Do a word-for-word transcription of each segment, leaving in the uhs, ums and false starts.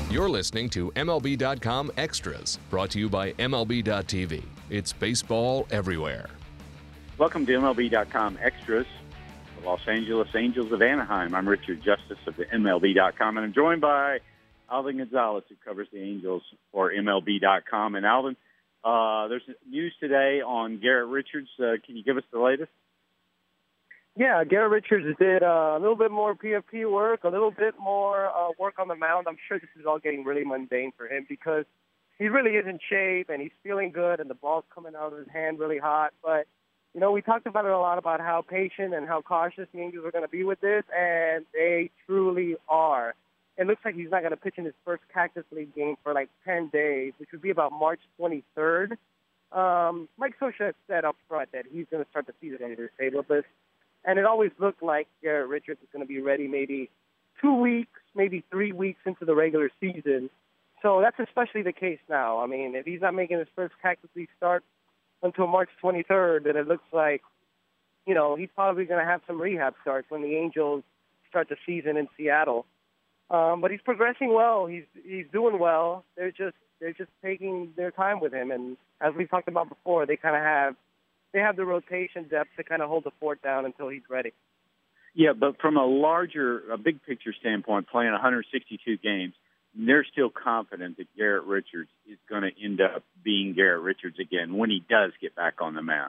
You're listening to M L B dot com Extras, brought to you by M L B dot T V. It's baseball everywhere. Welcome to M L B dot com Extras, the Los Angeles Angels of Anaheim. I'm Richard Justice of the M L B dot com, and I'm joined by Alvin Gonzalez, who covers the Angels for M L B dot com. And Alvin, uh, there's news today on Garrett Richards. Uh, can you give us the latest? Yeah, Garrett Richards did uh, a little bit more P F P work, a little bit more uh, work on the mound. I'm sure this is all getting really mundane for him because he really is in shape and he's feeling good and the ball's coming out of his hand really hot. But, you know, we talked about it a lot about how patient and how cautious the Angels are going to be with this, and they truly are. It looks like he's not going to pitch in his first Cactus League game for like ten days, which would be about March twenty-third. Um, Mike Scioscia said up front that he's going to start the season on the disabled list. And it always looked like Garrett Richards is going to be ready maybe two weeks, maybe three weeks into the regular season. So that's especially the case now. I mean, if he's not making his first Cactus League start until March twenty-third, then it looks like, you know, he's probably going to have some rehab starts when the Angels start the season in Seattle. Um, but he's progressing well. He's he's doing well. They're just they're just taking their time with him. And as we talked about before, they kind of have they have the rotation depth to kind of hold the fort down until he's ready. Yeah, but from a larger, a big picture standpoint, playing one hundred sixty-two games, they're still confident that Garrett Richards is going to end up being Garrett Richards again when he does get back on the mound.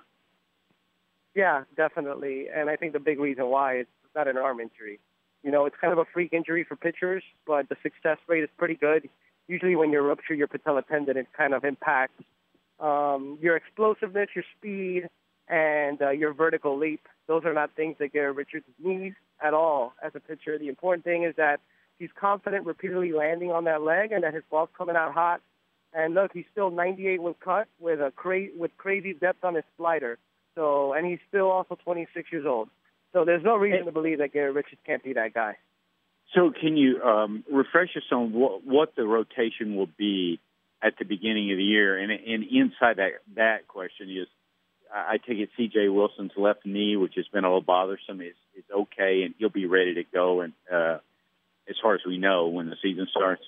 Yeah, definitely. And I think the big reason why is it's not an arm injury. You know, it's kind of a freak injury for pitchers, but the success rate is pretty good. Usually when you rupture your patella tendon, it kind of impacts um, your explosiveness, your speed, and uh, your vertical leap. Those are not things that Garrett Richards needs at all as a pitcher. The important thing is that he's confident repeatedly landing on that leg and that his ball's coming out hot. And look, he's still ninety-eight with cut with a cra- with crazy depth on his slider. So, and he's still also twenty-six years old. So there's no reason to believe that Garrett Richards can't be that guy. So can you um, refresh us on what, what the rotation will be at the beginning of the year? And, and inside that, that question is, I take it C J Wilson's left knee, which has been a little bothersome, is, is okay, and he'll be ready to go, and uh, as far as we know, when the season starts.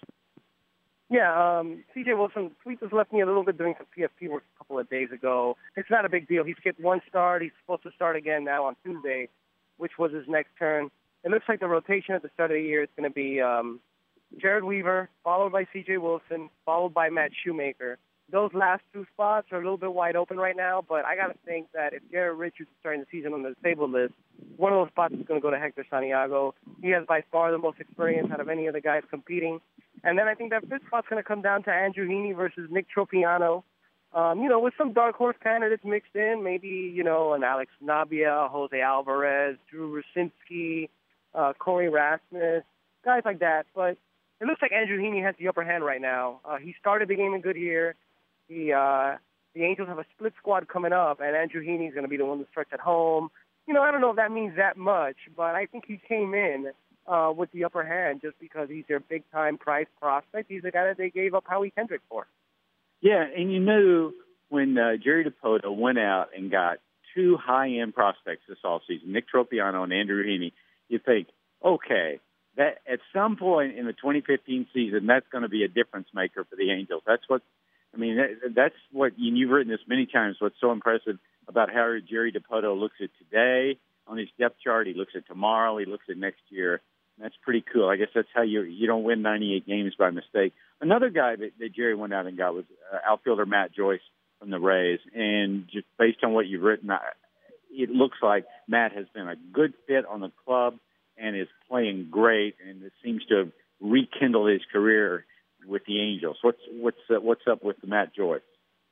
Yeah, um, C J Wilson tweaked his left knee a little bit doing some P F P work a couple of days ago. It's not a big deal. He skipped one start. He's supposed to start again now on Tuesday, which was his next turn. It looks like the rotation at the start of the year is going to be um, Jared Weaver, followed by C J Wilson, followed by Matt Shoemaker. Those last two spots are a little bit wide open right now, but I got to think that if Garrett Richards is starting the season on the disabled list, one of those spots is going to go to Hector Santiago. He has by far the most experience out of any of the guys competing. And then I think that fifth spot's going to come down to Andrew Heaney versus Nick Tropiano. Um, you know, with some dark horse candidates mixed in, maybe, you know, an Alex Navia, Jose Alvarez, Drew Rucinski, uh, Corey Rasmus, guys like that. But it looks like Andrew Heaney has the upper hand right now. Uh, he started the game in Goodyear. The, uh, the Angels have a split squad coming up, and Andrew Heaney's going to be the one that starts at home. You know, I don't know if that means that much, but I think he came in uh, with the upper hand just because he's their big-time prize prospect. He's the guy that they gave up Howie Kendrick for. Yeah, and you knew when uh, Jerry DiPoto went out and got two high-end prospects this offseason, Nick Tropiano and Andrew Heaney, you think, okay, that at some point in the twenty fifteen season, that's going to be a difference maker for the Angels. That's what, I mean, that, that's what, and you've written this many times, what's so impressive about how Jerry DiPoto looks at today on his depth chart. He looks at tomorrow. He looks at next year. That's pretty cool. I guess that's how you you don't win ninety-eight games by mistake. Another guy that, that Jerry went out and got was uh, outfielder Matt Joyce from the Rays. And just based on what you've written, I, it looks like Matt has been a good fit on the club and is playing great, and it seems to have rekindled his career with the Angels. What's what's uh, what's up with Matt Joyce?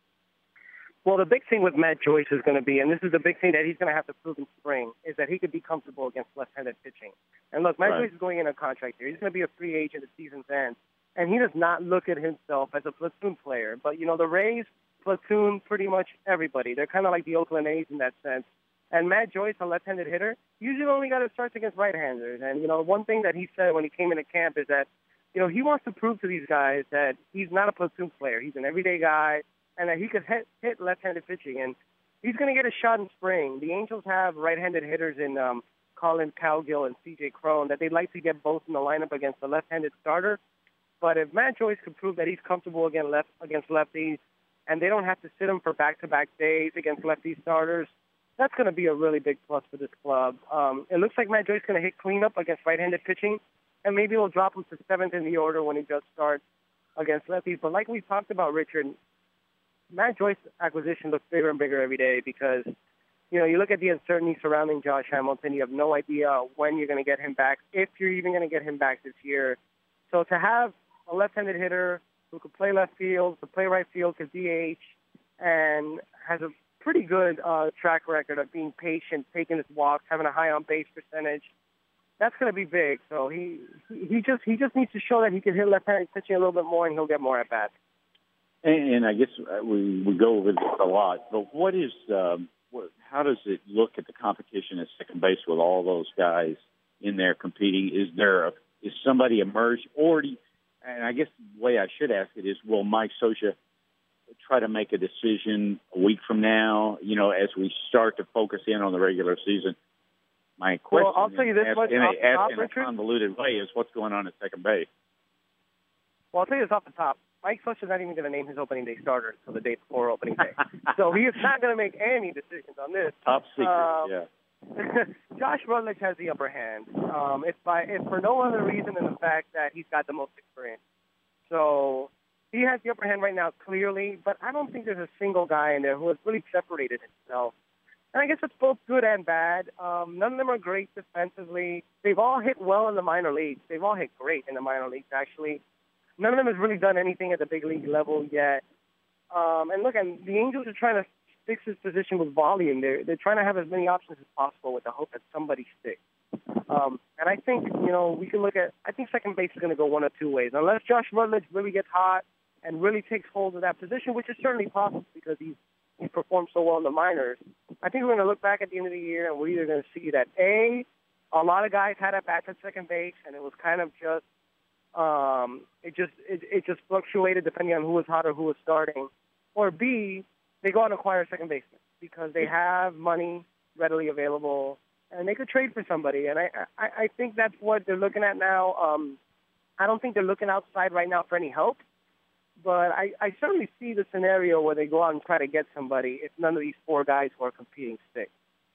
Well, the big thing with Matt Joyce is going to be, and this is the big thing that he's going to have to prove in spring, is that he could be comfortable against left-handed pitching. And look, Matt right. Joyce is going in a contract here. He's going to be a free agent at season's end, and he does not look at himself as a platoon player. But, you know, the Rays platoon pretty much everybody. They're kind of like the Oakland A's in that sense. And Matt Joyce, a left-handed hitter, usually only got to start against right-handers. And, you know, one thing that he said when he came into camp is that, you know, he wants to prove to these guys that he's not a platoon player. He's an everyday guy, and that he could hit, hit left-handed pitching. And he's going to get a shot in spring. The Angels have right-handed hitters in um, Colin Cowgill and C J Cron that they'd like to get both in the lineup against the left-handed starter. But if Matt Joyce can prove that he's comfortable against, left, against lefties, and they don't have to sit him for back-to-back days against lefty starters, that's going to be a really big plus for this club. Um, it looks like Matt Joyce is going to hit cleanup against right-handed pitching, and maybe we'll drop him to seventh in the order when he just starts against lefties. But like we talked about, Richard, Matt Joyce's acquisition looks bigger and bigger every day because, you know, you look at the uncertainty surrounding Josh Hamilton. You have no idea when you're going to get him back, if you're even going to get him back this year. So to have a left-handed hitter who could play left field, could play right field, could D H, and has a pretty good uh, track record of being patient, taking his walks, having a high on-base percentage, that's going to be big. So he, he just he just needs to show that he can hit left-handed pitching a little bit more, and he'll get more at-bats. And, and I guess we, we go over this a lot, but what is um, what, how does it look at the competition at second base with all those guys in there competing? Is there a, is somebody emerged, or do you, and I guess the way I should ask it is, will Mike Scioscia try to make a decision a week from now, you know, as we start to focus in on the regular season? My question, well, I'll tell you this asked, much in, off a, the top, in a Richard. convoluted way, is what's going on at second base. Well, I'll tell you this off the top. Mike Scioscia's not even going to name his opening day starter until the day before opening day. So he is not going to make any decisions on this. Top secret, um, yeah. Josh Rutledge has the upper hand. Um, if, by, if for no other reason than the fact that he's got the most experience. So he has the upper hand right now, clearly, but I don't think there's a single guy in there who has really separated himself. And I guess it's both good and bad. Um, none of them are great defensively. They've all hit well in the minor leagues. They've all hit great in the minor leagues, actually. None of them has really done anything at the big league level yet. Um, and look, and the Angels are trying to fix his position with volume. They're, they're trying to have as many options as possible with the hope that somebody sticks. Um, and I think, you know, we can look at, I think second base is going to go one of two ways. Unless Josh Rutledge really gets hot and really takes hold of that position, which is certainly possible because he's, he's performed so well in the minors, I think we're going to look back at the end of the year and we're either going to see that, A, a lot of guys had at bats at second base and it was kind of just, Um, it just it, it just fluctuated depending on who was hot or who was starting. Or B, they go out and acquire a second baseman because they have money readily available and they could trade for somebody. And I, I, I think that's what they're looking at now. Um, I don't think they're looking outside right now for any help, but I, I certainly see the scenario where they go out and try to get somebody if none of these four guys who are competing stick.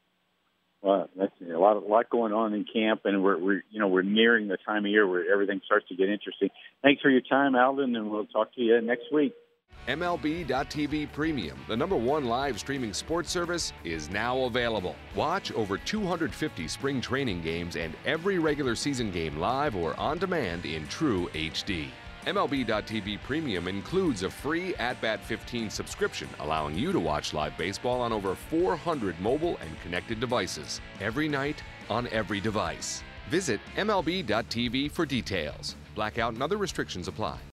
Well, that's a lot, a lot going on in camp, and we're, we're, you know, we're nearing the time of year where everything starts to get interesting. Thanks for your time, Alvin, and we'll talk to you next week. M L B dot T V Premium, the number one live streaming sports service, is now available. Watch over two hundred fifty spring training games and every regular season game live or on demand in true H D. M L B dot T V Premium includes a free At Bat fifteen subscription, allowing you to watch live baseball on over four hundred mobile and connected devices, every night on every device. Visit M L B dot T V for details. Blackout and other restrictions apply.